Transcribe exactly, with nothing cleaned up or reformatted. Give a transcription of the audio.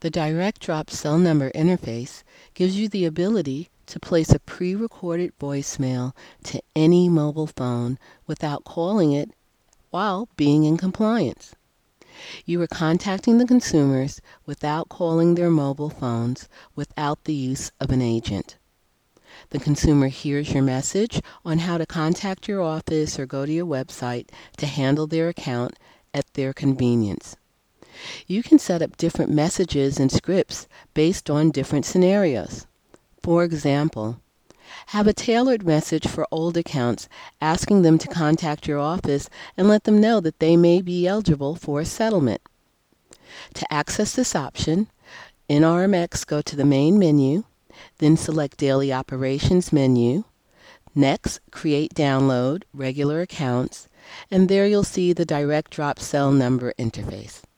The Direct Drop Cell Number interface gives you the ability to place a pre-recorded voicemail to any mobile phone without calling it while being in compliance. You are contacting the consumers without calling their mobile phones without the use of an agent. The consumer hears your message on how to contact your office or go to your website to handle their account at their convenience. You can set up different messages and scripts based on different scenarios. For example, have a tailored message for old accounts asking them to contact your office and let them know that they may be eligible for a settlement. To access this option, in R M X go to the main menu, then select Daily Operations menu. Next, Create Download Regular Accounts, and there you'll see the Direct Drop Cell Number interface.